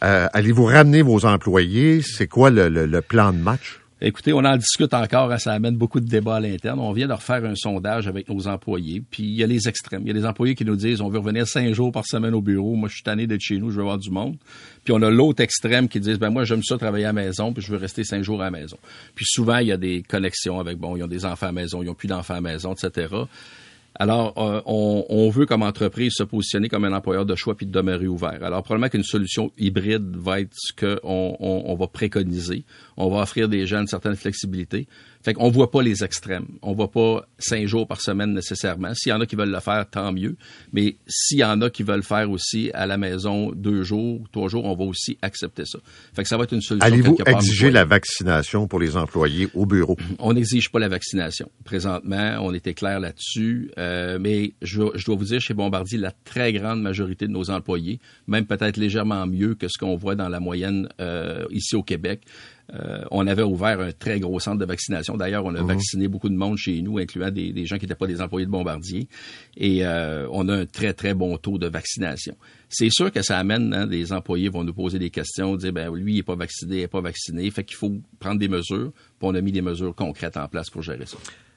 Euh, allez-vous ramener vos employés? C'est quoi le, le, le plan de match? Écoutez, on en discute encore, hein, ça amène beaucoup de débats à l'interne. On vient de refaire un sondage avec nos employés, puis il y a les extrêmes. Il y a des employés qui nous disent on veut revenir cinq jours par semaine au bureau, moi je suis tanné d'être chez nous, je veux avoir du monde. Puis on a l'autre extrême qui disent ben moi j'aime ça travailler à la maison, puis je veux rester cinq jours à la maison. Puis souvent il y a des connexions avec bon, ils ont des enfants à la maison, ils n'ont plus d'enfants à la maison, et cetera. Alors, euh, on, on veut, comme entreprise, se positionner comme un employeur de choix puis de demeurer ouvert. Alors, probablement qu'une solution hybride va être ce qu'on on, on va préconiser. On va offrir des gens une certaine flexibilité. Fait qu'on voit pas les extrêmes. On voit pas cinq jours par semaine nécessairement. S'il y en a qui veulent le faire, tant mieux. Mais s'il y en a qui veulent faire aussi à la maison deux jours, trois jours, on va aussi accepter ça. Fait que ça va être une solution. Allez-vous quelque part exiger la vaccination pour les employés au bureau? On n'exige pas la vaccination. Présentement, on était clair là-dessus. Euh, mais je, je dois vous dire, chez Bombardier, la très grande majorité de nos employés, même peut-être légèrement mieux que ce qu'on voit dans la moyenne euh, ici au Québec, Euh, on avait ouvert un très gros centre de vaccination. D'ailleurs, on a mmh. vacciné beaucoup de monde chez nous, incluant des, des gens qui n'étaient pas des employés de Bombardier. Et euh, on a un très, très bon taux de vaccination. C'est sûr que ça amène, hein, des employés vont nous poser des questions, dire, ben lui, il n'est pas vacciné, il n'est pas vacciné. Fait qu'il faut prendre des mesures. Puis on a mis des mesures concrètes en place pour gérer ça.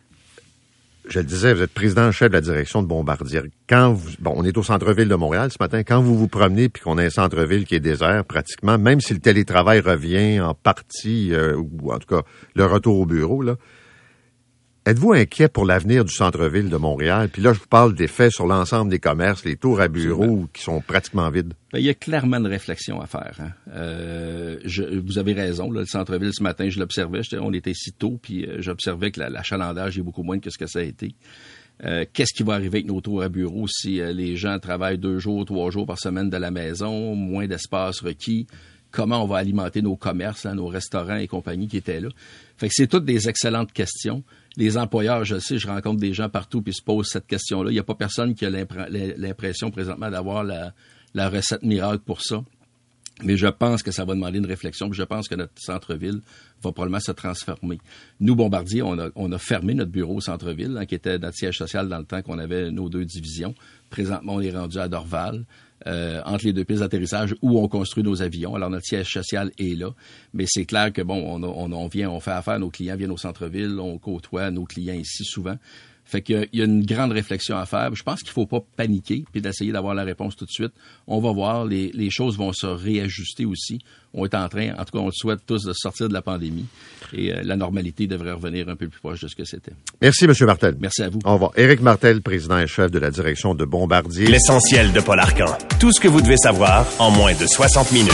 Je le disais, vous êtes président-chef de la direction de Bombardier. Quand vous, bon, on est au centre-ville de Montréal ce matin. Quand vous vous promenez puis qu'on a un centre-ville qui est désert pratiquement, même si le télétravail revient en partie, euh, ou en tout cas le retour au bureau, là, êtes-vous inquiet pour l'avenir du centre-ville de Montréal? Puis là, je vous parle d'effets sur l'ensemble des commerces, les tours à bureaux qui sont pratiquement vides. Bien, il y a clairement une réflexion à faire. Hein. Euh, je, vous avez raison, là, le centre-ville, ce matin, je l'observais. On était si tôt, puis euh, j'observais que la, l'achalandage est beaucoup moins que ce que ça a été. Euh, qu'est-ce qui va arriver avec nos tours à bureaux si euh, les gens travaillent deux jours, trois jours par semaine de la maison, moins d'espace requis? Comment on va alimenter nos commerces, hein, nos restaurants et compagnie qui étaient là? Fait que c'est toutes des excellentes questions. Les employeurs, je sais, je rencontre des gens partout qui se posent cette question-là. Il n'y a pas personne qui a l'impression présentement d'avoir la, la recette miracle pour ça. Mais je pense que ça va demander une réflexion. Puis je pense que notre centre-ville va probablement se transformer. Nous, Bombardier, on a, on a fermé notre bureau au centre-ville, hein, qui était notre siège social dans le temps qu'on avait nos deux divisions. Présentement, on est rendu à Dorval. Euh, entre les deux pistes d'atterrissage où on construit nos avions. Alors, notre siège social est là. Mais c'est clair que, bon, on, on, on vient, on fait affaire, nos clients viennent au centre-ville, on côtoie nos clients ici souvent. Fait qu'il y a une grande réflexion à faire. Je pense qu'il ne faut pas paniquer puis d'essayer d'avoir la réponse tout de suite. On va voir, les, les choses vont se réajuster aussi. On est en train, en tout cas, on le souhaite tous de sortir de la pandémie et euh, la normalité devrait revenir un peu plus proche de ce que c'était. Merci, M. Martel. Merci à vous. Au revoir. Éric Martel, président et chef de la direction de Bombardier. L'essentiel de Paul Arcan. Tout ce que vous devez savoir en moins de soixante minutes.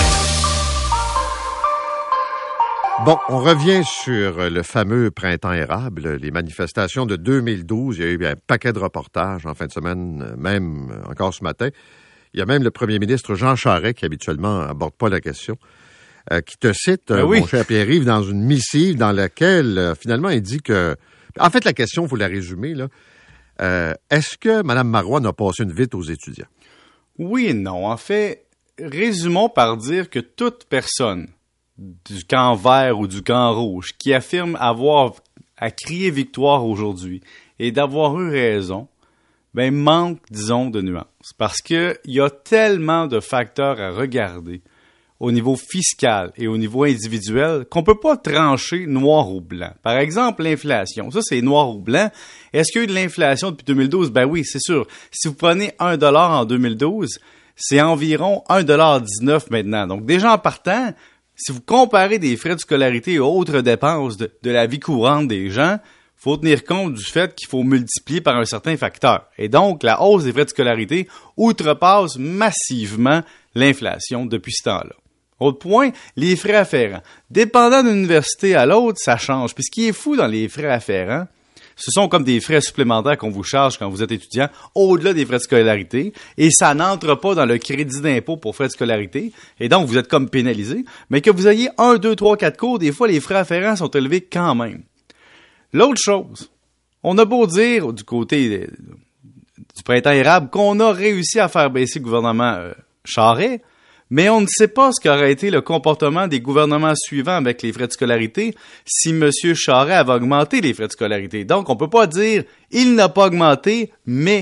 Bon, on revient sur le fameux printemps érable, les manifestations de deux mille douze. Il y a eu un paquet de reportages en fin de semaine, même encore ce matin. Il y a même le premier ministre Jean Charest, qui habituellement n'aborde pas la question, euh, qui te cite, ben oui. mon cher Pierre-Yves, dans une missive dans laquelle, euh, finalement, il dit que... En fait, la question, il faut la résumer, là. Euh, est-ce que Mme Marois n'a passé une vite aux étudiants? Oui et non. En fait, résumons par dire que toute personne du camp vert ou du camp rouge qui affirme avoir à crier victoire aujourd'hui et d'avoir eu raison, ben manque, disons, de nuances. Parce qu'il y a tellement de facteurs à regarder au niveau fiscal et au niveau individuel qu'on peut pas trancher noir ou blanc. Par exemple, l'inflation. Ça, c'est noir ou blanc. Est-ce qu'il y a eu de l'inflation depuis deux mille douze? Ben oui, c'est sûr. Si vous prenez un dollar en deux mille douze, c'est environ un dollar dix-neuf maintenant. Donc, déjà en partant, si vous comparez des frais de scolarité et autres dépenses de, de la vie courante des gens, il faut tenir compte du fait qu'il faut multiplier par un certain facteur. Et donc, la hausse des frais de scolarité outrepasse massivement l'inflation depuis ce temps-là. Autre point, les frais afférents. Dépendant d'une université à l'autre, ça change. Puis ce qui est fou dans les frais afférents, ce sont comme des frais supplémentaires qu'on vous charge quand vous êtes étudiant, au-delà des frais de scolarité, et ça n'entre pas dans le crédit d'impôt pour frais de scolarité, et donc vous êtes comme pénalisé, mais que vous ayez un, deux, trois, quatre cours, des fois les frais afférents sont élevés quand même. L'autre chose, on a beau dire du côté du printemps érable qu'on a réussi à faire baisser le gouvernement euh, Charest, mais on ne sait pas ce qu'aurait été le comportement des gouvernements suivants avec les frais de scolarité si M. Charest avait augmenté les frais de scolarité. Donc, on ne peut pas dire « il n'a pas augmenté, mais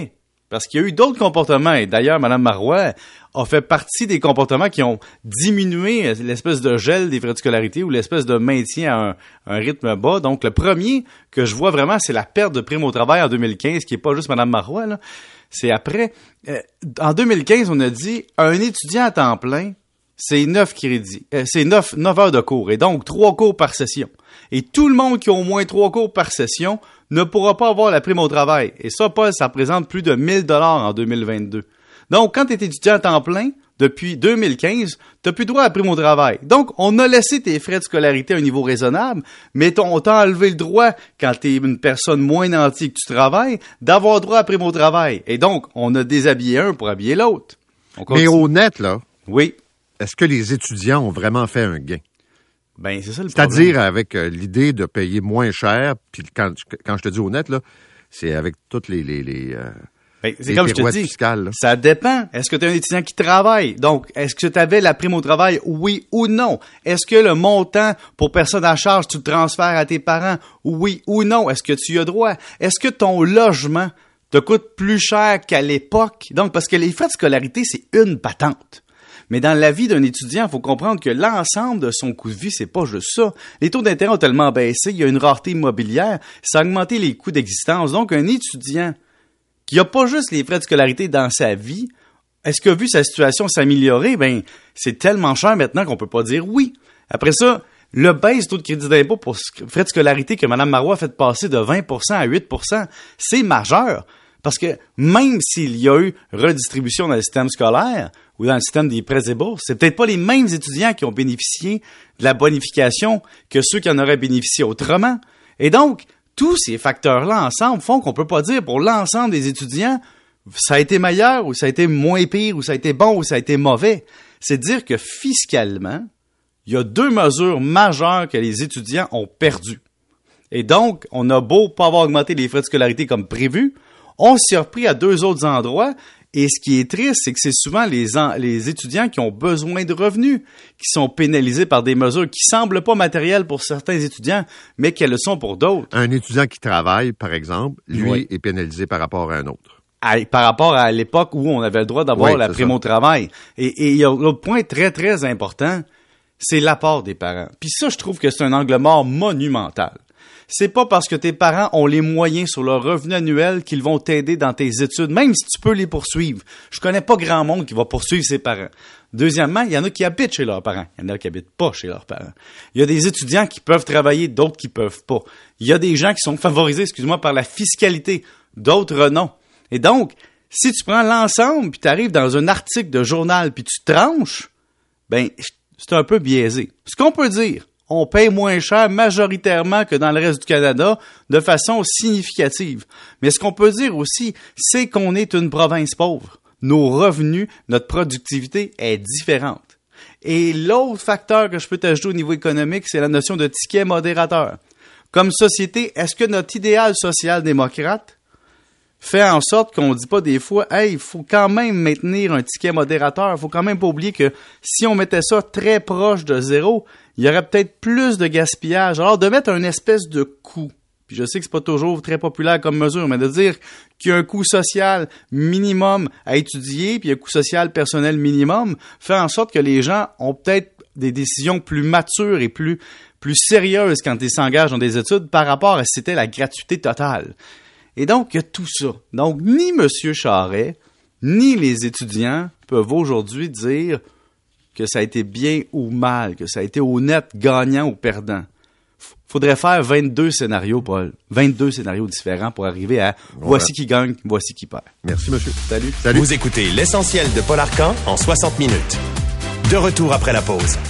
Parce qu'il y a eu d'autres comportements. Et d'ailleurs, Mme Marois a fait partie des comportements qui ont diminué l'espèce de gel des frais de scolarité ou l'espèce de maintien à un, un rythme bas. Donc, le premier que je vois vraiment, c'est la perte de prime au travail en deux mille quinze, qui n'est pas juste Mme Marois, là. C'est après. Euh, en deux mille quinze, on a dit, un étudiant à temps plein, c'est neuf crédits. Euh, c'est neuf, neuf heures de cours. Et donc, trois cours par session. Et tout le monde qui a au moins trois cours par session ne pourra pas avoir la prime au travail. Et ça, Paul, ça représente plus de mille dollars en deux mille vingt-deux. Donc, quand tu es étudiant à temps plein, depuis deux mille quinze, tu n'as plus droit à la prime au travail. Donc, on a laissé tes frais de scolarité à un niveau raisonnable, mais on t'a enlevé le droit, quand tu es une personne moins nantie et que tu travailles, d'avoir droit à la prime au travail. Et donc, on a déshabillé un pour habiller l'autre. Mais au net, là, oui. Est-ce que les étudiants ont vraiment fait un gain? Ben, c'est ça le C'est-à-dire problème. avec euh, l'idée de payer moins cher, puis quand, quand je te dis honnête, là, c'est avec toutes les, les, les, euh, ben, c'est les comme je te pirouettes dis, fiscales, là. ça dépend. Est-ce que tu es un étudiant qui travaille? Donc, est-ce que tu avais la prime au travail? Oui ou non? Est-ce que le montant pour personne à charge, tu le transfères à tes parents? Oui ou non? Est-ce que tu y as droit? Est-ce que ton logement te coûte plus cher qu'à l'époque? Donc, parce que les frais de scolarité, c'est une patente. Mais dans la vie d'un étudiant, il faut comprendre que l'ensemble de son coût de vie, c'est pas juste ça. Les taux d'intérêt ont tellement baissé, il y a une rareté immobilière, ça a augmenté les coûts d'existence. Donc, un étudiant qui n'a pas juste les frais de scolarité dans sa vie, est-ce qu'il a vu sa situation s'améliorer? Ben, c'est tellement cher maintenant qu'on peut pas dire oui. Après ça, le baisse du taux de crédit d'impôt pour frais de scolarité que Mme Marois a fait passer de vingt pour cent à huit pour cent, c'est majeur. Parce que même s'il y a eu redistribution dans le système scolaire ou dans le système des prêts et bourses, c'est peut-être pas les mêmes étudiants qui ont bénéficié de la bonification que ceux qui en auraient bénéficié autrement. Et donc, tous ces facteurs-là ensemble font qu'on peut pas dire pour l'ensemble des étudiants ça a été meilleur ou ça a été moins pire ou ça a été bon ou ça a été mauvais. C'est dire que fiscalement, il y a deux mesures majeures que les étudiants ont perdues. Et donc, on a beau pas avoir augmenté les frais de scolarité comme prévu, on s'y a repris à deux autres endroits. Et ce qui est triste, c'est que c'est souvent les, en, les étudiants qui ont besoin de revenus qui sont pénalisés par des mesures qui semblent pas matérielles pour certains étudiants, mais qu'elles le sont pour d'autres. Un étudiant qui travaille, par exemple, lui, Oui. est pénalisé par rapport à un autre. À, par rapport à l'époque où on avait le droit d'avoir Oui, la c'est prime ça. au travail. Et, et il y a l'autre point très, très important, c'est l'apport des parents. Puis ça, je trouve que c'est un angle mort monumental. C'est pas parce que tes parents ont les moyens sur leur revenu annuel qu'ils vont t'aider dans tes études, même si tu peux les poursuivre. Je connais pas grand monde qui va poursuivre ses parents. Deuxièmement, il y en a qui habitent chez leurs parents. Il y en a qui habitent pas chez leurs parents. Il y a des étudiants qui peuvent travailler, d'autres qui peuvent pas. Il y a des gens qui sont favorisés, excuse-moi, par la fiscalité, d'autres non. Et donc, si tu prends l'ensemble puis tu arrives dans un article de journal puis tu tranches, ben, c'est un peu biaisé. Ce qu'on peut dire, on paye moins cher majoritairement que dans le reste du Canada de façon significative. Mais ce qu'on peut dire aussi, c'est qu'on est une province pauvre. Nos revenus, notre productivité est différente. Et l'autre facteur que je peux t'ajouter au niveau économique, c'est la notion de ticket modérateur. Comme société, est-ce que notre idéal social-démocrate fait en sorte qu'on ne dit pas des fois « Hey, il faut quand même maintenir un ticket modérateur. Il faut quand même pas oublier que si on mettait ça très proche de zéro, il y aurait peut-être plus de gaspillage. » Alors, de mettre un espèce de coût, puis je sais que c'est pas toujours très populaire comme mesure, mais de dire qu'il y a un coût social minimum à étudier, puis un coût social personnel minimum, fait en sorte que les gens ont peut-être des décisions plus matures et plus, plus sérieuses quand ils s'engagent dans des études par rapport à si c'était la gratuité totale. Et donc, il y a tout ça. Donc, ni M. Charest, ni les étudiants peuvent aujourd'hui dire que ça a été bien ou mal, que ça a été honnête, gagnant ou perdant. Faudrait faire vingt-deux scénarios, Paul. vingt-deux scénarios différents pour arriver à voici qui gagne, voici qui perd. Merci, monsieur. Salut. Salut. Vous écoutez l'essentiel de Paul Arcand en soixante minutes. De retour après la pause.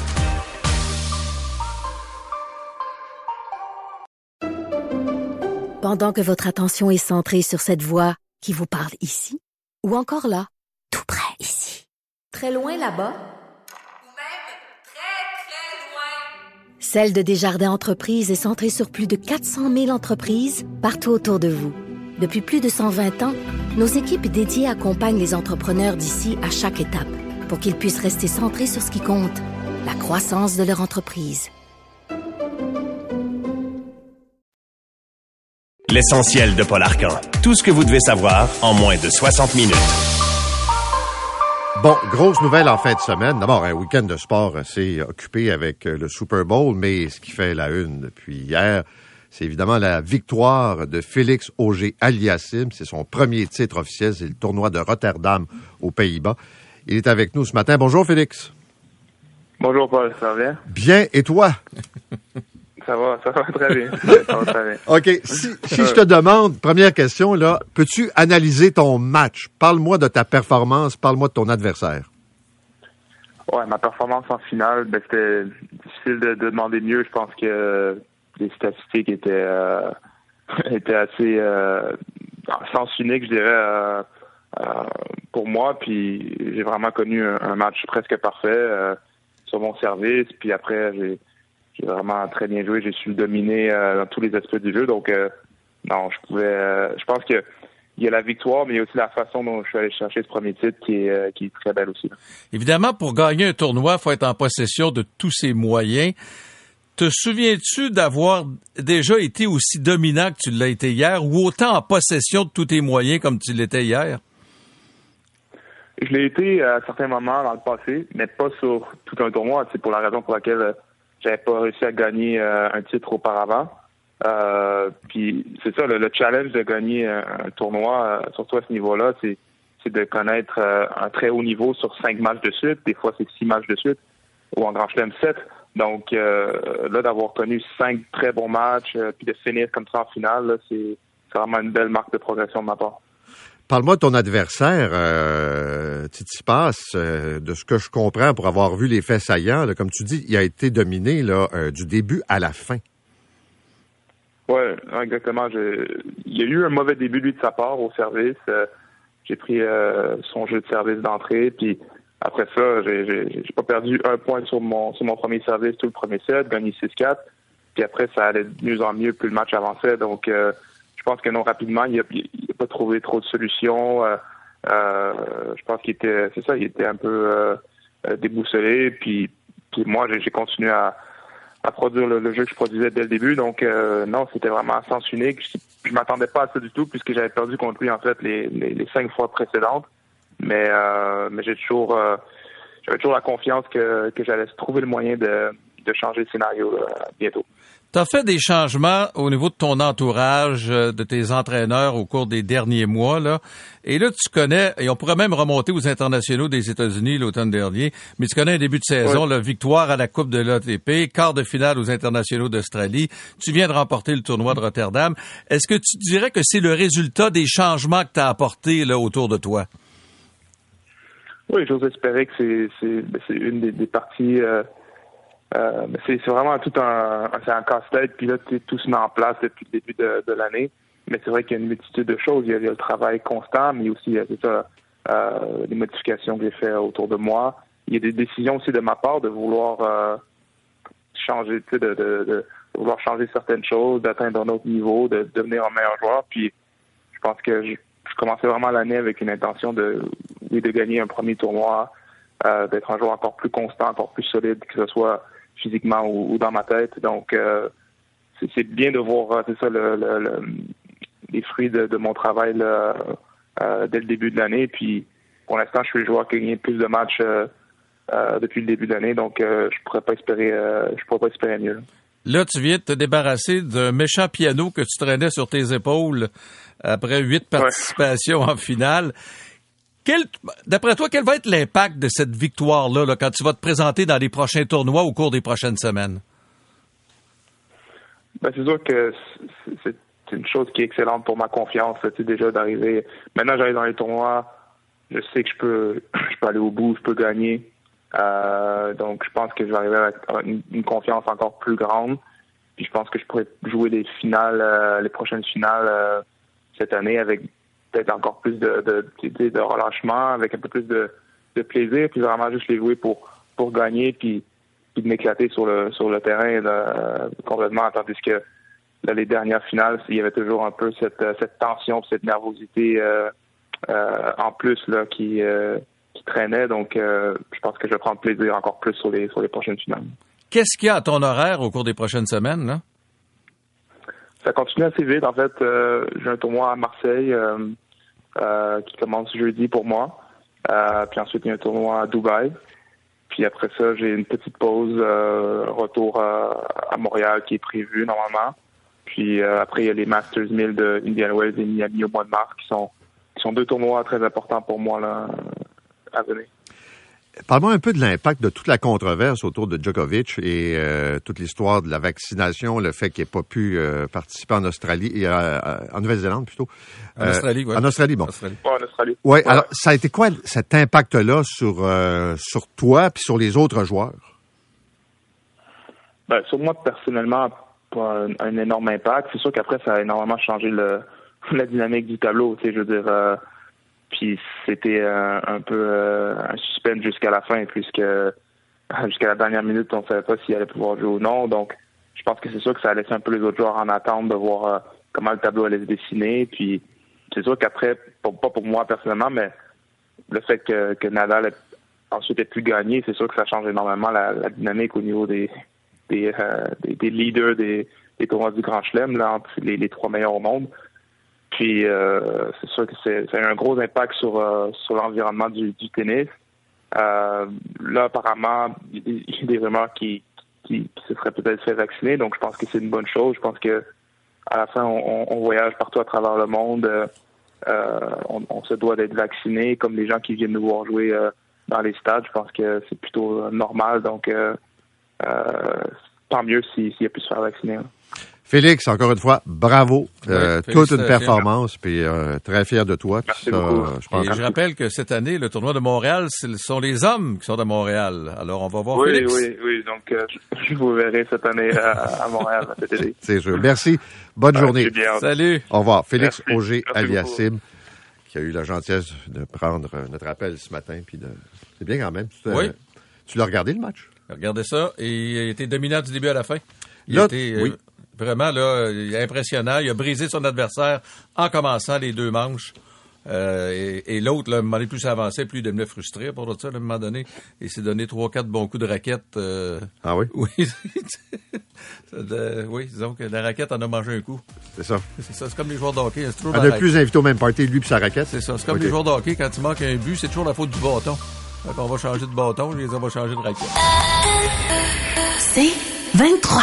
Pendant que votre attention est centrée sur cette voix qui vous parle ici, ou encore là, tout près ici, très loin là-bas, Ou même très, très loin. Celle de Desjardins Entreprises est centrée sur plus de quatre cent mille entreprises partout autour de vous. Depuis plus de cent vingt ans, nos équipes dédiées accompagnent les entrepreneurs d'ici à chaque étape pour qu'ils puissent rester centrés sur ce qui compte, la croissance de leur entreprise. L'essentiel de Paul Arcan. Tout ce que vous devez savoir en moins de soixante minutes. Bon, grosse nouvelle en fin de semaine. D'abord, un week-end de sport assez occupé avec le Super Bowl, mais ce qui fait la une depuis hier, c'est évidemment la victoire de Félix Auger-Aliassime. C'est son premier titre officiel, c'est le tournoi de Rotterdam aux Pays-Bas. Il est avec nous ce matin. Bonjour Félix. Bonjour Paul, ça va bien? Bien, et toi? Ça va, ça va très bien. Ça va très bien. OK, si, si je te demande, première question, là, peux-tu analyser ton match? Parle-moi de ta performance, parle-moi de ton adversaire. Ouais, ma performance en finale, ben, c'était difficile de, de demander mieux. Je pense que les statistiques étaient, euh, étaient assez euh, en sens unique, je dirais, euh, euh, pour moi. Puis j'ai vraiment connu un, un match presque parfait euh, sur mon service. Puis après, j'ai J'ai vraiment très bien joué. J'ai su le dominer euh, dans tous les aspects du jeu. Donc, euh, non, je pouvais. Euh, je pense que il y a la victoire, mais il y a aussi la façon dont je suis allé chercher ce premier titre qui est, euh, qui est très belle aussi. Évidemment, pour gagner un tournoi, il faut être en possession de tous ses moyens. Te souviens-tu d'avoir déjà été aussi dominant que tu l'as été hier, ou autant en possession de tous tes moyens comme tu l'étais hier? Je l'ai été à certains moments dans le passé, mais pas sur tout un tournoi. C'est pour la raison pour laquelle euh, j'avais pas réussi à gagner euh, un titre auparavant. Euh, puis c'est ça, le, le challenge de gagner un, un tournoi, euh, surtout à ce niveau-là, c'est, c'est de connaître euh, un très haut niveau sur cinq matchs de suite. Des fois, c'est six matchs de suite, ou en Grand Chelem, sept. Donc euh, là, d'avoir connu cinq très bons matchs, euh, puis de finir comme ça en finale, là, c'est, c'est vraiment une belle marque de progression de ma part. Parle-moi de ton adversaire, euh, Tsitsipas, euh, de ce que je comprends pour avoir vu les faits saillants. Là, comme tu dis, il a été dominé là, euh, du début à la fin. Oui, exactement. Je... Il y a eu un mauvais début, lui, de sa part au service. Euh, j'ai pris euh, son jeu de service d'entrée, puis après ça, j'ai, j'ai, j'ai pas perdu un point sur mon sur mon premier service tout le premier set, gagné six quatre. Puis après, ça allait de mieux en mieux, plus le match avançait. Donc, euh, je pense que non, rapidement, il n'a pas trouvé trop de solutions. Euh, euh, je pense qu'il était, c'est ça, il était un peu euh, déboussolé. Puis, puis moi, j'ai, j'ai continué à, à produire le, le jeu que je produisais dès le début. Donc, euh, non, c'était vraiment un sens unique. Je, je m'attendais pas à ça du tout, puisque j'avais perdu contre lui, en fait, les, les, les cinq fois précédentes. Mais, euh, mais j'ai toujours, euh, j'avais toujours la confiance que, que j'allais trouver le moyen de, de changer le scénario là, bientôt. Tu as fait des changements au niveau de ton entourage, de tes entraîneurs au cours des derniers mois, là. Et là, tu connais, et on pourrait même remonter aux internationaux des États-Unis l'automne dernier, mais tu connais un début de saison, oui. La victoire à la Coupe de l'A T P, quart de finale aux internationaux d'Australie. Tu viens de remporter le tournoi de Rotterdam. Est-ce que tu dirais que c'est le résultat des changements que tu as apportés là, autour de toi? Oui, j'ose espérer que c'est, c'est, c'est une des, des parties... Euh... Euh, c'est, c'est vraiment tout un, c'est un casse-tête, puis là, tout se met en place depuis le début de, de l'année. Mais c'est vrai qu'il y a une multitude de choses. Il y a, il y a le travail constant, mais aussi, c'est ça, euh, les modifications que j'ai faites autour de moi. Il y a des décisions aussi de ma part de vouloir euh, changer, tu sais, de, de, de vouloir changer certaines choses, d'atteindre un autre niveau, de, de devenir un meilleur joueur. Puis, je pense que je, je commençais vraiment l'année avec une intention de, oui, de gagner un premier tournoi, euh, d'être un joueur encore plus constant, encore plus solide, que ce soit physiquement ou, ou dans ma tête. Donc, euh, c'est, c'est bien de voir, c'est ça, le, le, le, les fruits de, de mon travail là, euh, dès le début de l'année. Puis, pour l'instant, je suis le joueur qui a gagné plus de matchs euh, euh, depuis le début de l'année. Donc, euh, je pourrais pas espérer, euh, je pourrais pas espérer mieux. Là, tu viens de te débarrasser d'un méchant piano que tu traînais sur tes épaules après huit participations ouais. en finale. Quel, d'après toi, quel va être l'impact de cette victoire-là là, quand tu vas te présenter dans les prochains tournois au cours des prochaines semaines? Ben, c'est sûr que c'est, c'est une chose qui est excellente pour ma confiance. Tu sais, déjà d'arriver. Maintenant, j'arrive dans les tournois. Je sais que je peux, je peux aller au bout, je peux gagner. Euh, donc, je pense que je vais arriver avec une, une confiance encore plus grande. Puis, je pense que je pourrais jouer les finales, euh, les prochaines finales euh, cette année avec peut-être encore plus de, de, de, de relâchement, avec un peu plus de, de plaisir, puis vraiment juste les jouer pour pour gagner, puis, puis de m'éclater sur le sur le terrain là, complètement, tandis que là, les dernières finales, il y avait toujours un peu cette cette tension, cette nervosité euh, euh, en plus là qui euh, qui traînait. Donc, euh, je pense que je vais prendre plaisir encore plus sur les sur les prochaines finales. Qu'est-ce qu'il y a à ton horaire au cours des prochaines semaines, là? ça continue assez vite. En fait, euh, j'ai un tournoi à Marseille euh, euh, qui commence jeudi pour moi. Euh, puis ensuite, il y a un tournoi à Dubaï. Puis après ça, j'ai une petite pause, euh, retour à, à Montréal qui est prévu normalement. Puis euh, après, il y a les Masters mille de Indian Wells et Miami au mois de mars qui sont, qui sont deux tournois très importants pour moi là, à venir. Parle-moi un peu de l'impact de toute la controverse autour de Djokovic et euh, toute l'histoire de la vaccination, le fait qu'il n'ait pas pu euh, participer en Australie et euh, en Nouvelle-Zélande plutôt. En euh, Australie, oui. En Australie, bon. Australie. Ouais, en Australie. Ouais, Ouais. alors ça a été quoi cet impact-là sur euh, sur toi puis sur les autres joueurs? Ben, sur moi, personnellement, pas un, un énorme impact. C'est sûr qu'après, ça a énormément changé le, la dynamique du tableau. Tu sais, je veux dire, euh, puis c'était euh, un peu euh, un suspense jusqu'à la fin, puisque jusqu'à la dernière minute, on ne savait pas s'il allait pouvoir jouer ou non. Donc, je pense que c'est sûr que ça a laissé un peu les autres joueurs en attente de voir euh, comment le tableau allait se dessiner. Puis, c'est sûr qu'après, pour, pas pour moi personnellement, mais le fait que, que Nadal ait, ensuite ait pu gagner, c'est sûr que ça change énormément la, la dynamique au niveau des Des, euh, des, des leaders des, des tournois du Grand Chelem, là, entre les, les trois meilleurs au monde. Puis, euh, c'est sûr que c'est, ça a eu un gros impact sur, euh, sur l'environnement du, du tennis. Euh, là, apparemment, il y a des rumeurs qui, qui, qui se seraient peut-être fait vacciner, donc je pense que c'est une bonne chose. Je pense que à la fin, on, on voyage partout à travers le monde. Euh, on, on se doit d'être vacciné, comme les gens qui viennent nous voir jouer euh, dans les stades. Je pense que c'est plutôt euh, normal, donc... Euh, Euh, tant mieux s'il si, si a pu se faire vacciner. Hein. Félix, encore une fois, bravo. Oui, euh, toute une performance, puis euh, très fier de toi. Merci ça, beaucoup. Je, pense Et je rappelle que cette année, le tournoi de Montréal, ce sont les hommes qui sont à Montréal. Alors, on va voir oui, Félix. Oui, oui, donc euh, je vous verrai cette année à, à Montréal, cet été. C'est sûr. Merci. Bonne Ouais, journée. bien. Salut. Au revoir. Félix Merci. Auger Merci Aliassime, qui a eu la gentillesse de prendre notre appel ce matin. Puis de... C'est bien quand même. Tu, te... Oui. tu l'as regardé, le match? Regardez ça. Et il a été dominant du début à la fin. Il Là, a été euh, oui. vraiment là, il est impressionnant. Il a brisé son adversaire en commençant les deux manches. Euh, et, et l'autre, là, à un moment donné, plus ça avançait, plus il devenait frustré pour ça, là, à un moment donné. Il s'est donné trois, quatre bons coups de raquette. Euh, Ah oui? oui. de, oui, disons que la raquette en a mangé un coup. C'est ça. C'est ça, c'est comme les joueurs de hockey. C'est toujours On la a plus invité au même party, lui et sa raquette. C'est ça, c'est comme Ok. les joueurs de hockey. Quand il manque un but, c'est toujours la faute du bâton. Donc, on va changer de bâton, les on va changer de raquette. C'est vingt-trois.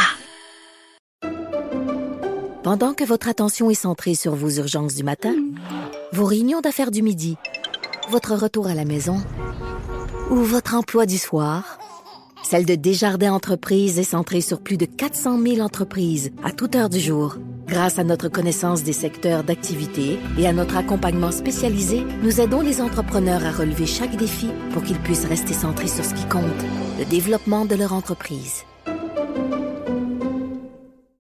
Pendant que votre attention est centrée sur vos urgences du matin, vos réunions d'affaires du midi, votre retour à la maison ou votre emploi du soir, celle de Desjardins Entreprises est centrée sur plus de quatre cent mille entreprises à toute heure du jour. Grâce à notre connaissance des secteurs d'activité et à notre accompagnement spécialisé, nous aidons les entrepreneurs à relever chaque défi pour qu'ils puissent rester centrés sur ce qui compte, le développement de leur entreprise.